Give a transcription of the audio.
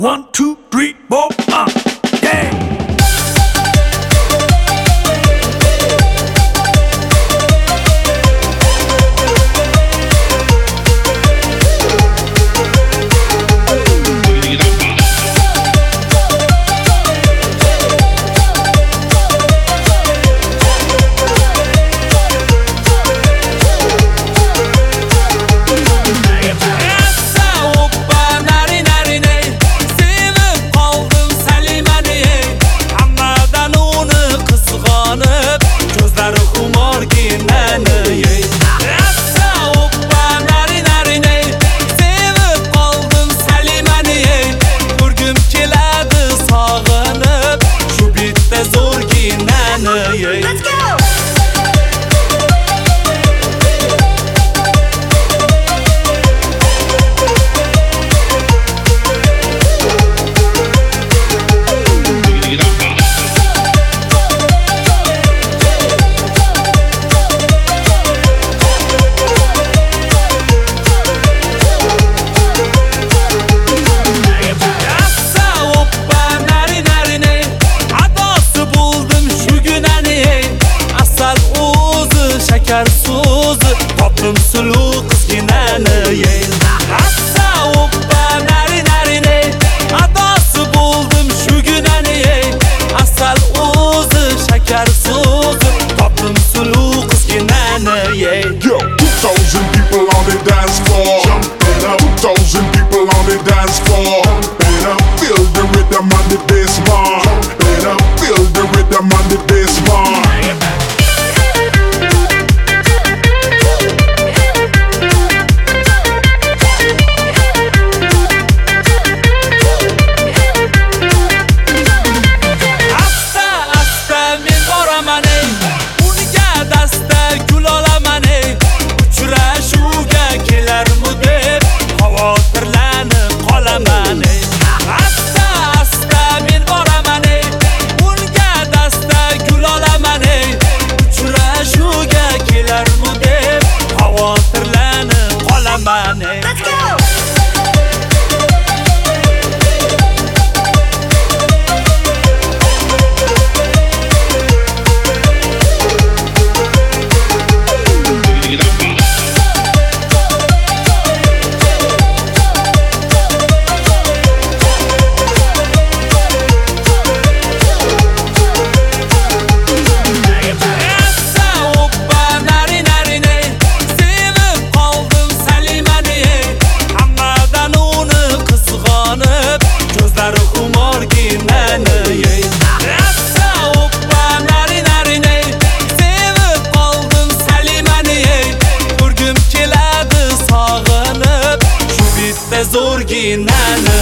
1, 2, 3, 4, yeah. Let's go! So'zi topdim suluv qizginani Hassa o'ppa nari adosi bo'ldim shuginani Asal o'zi shakar so'zi topdim suluv qizginani Yo, 2,000 people on the dance floor. Jump it up. 2,000 people on the dance floor. Jump it up. Feel the rhythm on the bass, man. Jump it up. Feel the rhythm on the bass, man. Let's go! Zo'rginani